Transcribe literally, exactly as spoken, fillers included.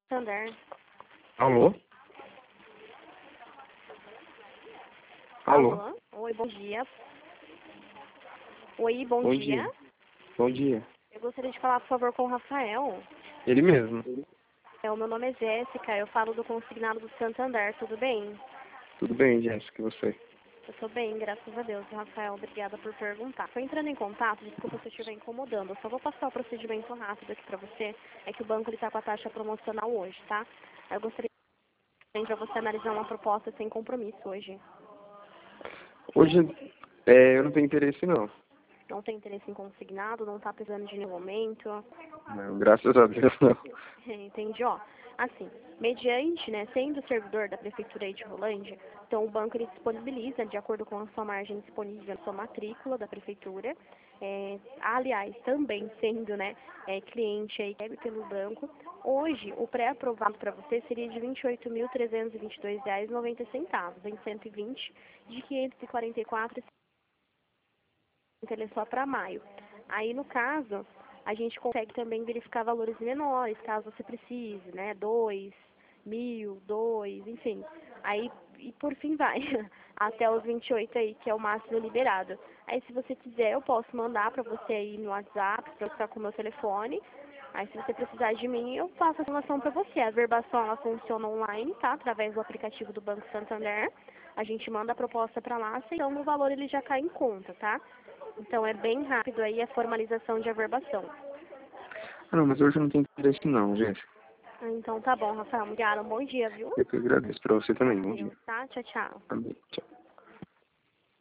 Santander. Alô? Alô? Alô? Oi, bom dia. Oi, bom, Bom dia. dia. Bom dia. Eu gostaria de falar, por favor, com o Rafael. Ele mesmo. É, o meu nome é Jéssica, eu falo do consignado do Santander, tudo bem? Tudo bem, Jéssica, e você? Eu tô bem, graças a Deus, Rafael, obrigada por perguntar. Tô entrando em contato, desculpa se eu estiver incomodando, eu só vou passar o procedimento rápido aqui pra você, é que o banco ele tá com a taxa promocional hoje, tá? Eu gostaria para você analisar uma proposta sem compromisso hoje. Hoje, é, eu não tenho interesse, não. Não tem interesse em consignado, não tá precisando de nenhum momento. Não, graças a Deus, não. Entendi, ó. Assim, mediante, né, sendo servidor da Prefeitura aí de Rolândia, então o banco ele disponibiliza, de acordo com a sua margem disponível, a sua matrícula da Prefeitura. É, aliás, também sendo, né, é, cliente aí pelo banco, hoje o pré-aprovado para você seria de vinte e oito mil trezentos e vinte e dois reais e noventa centavos, em cento e vinte de quinhentos e quarenta e quatro ele é só para maio. Aí, no caso, a gente consegue também verificar valores menores, caso você precise, né? Dois, mil, dois, enfim. Aí, e por fim vai, até os vinte e oito aí, que é o máximo liberado. Aí, se você quiser, eu posso mandar para você aí no WhatsApp, para ficar com o meu telefone. Aí, se você precisar de mim, eu faço a informação para você. A verbação, ela funciona online, tá? Através do aplicativo do Banco Santander. A gente manda a proposta para lá, então o valor ele já cai em conta, tá? Então é bem rápido aí a formalização de averbação. Ah, não, mas hoje eu não tenho interesse, não, Jéssica. Ah, então tá bom, Rafael. Obrigada. Um bom dia, viu? Eu que agradeço. Pra você também, bom dia. Tá? Tchau, tchau. Amém. Tchau.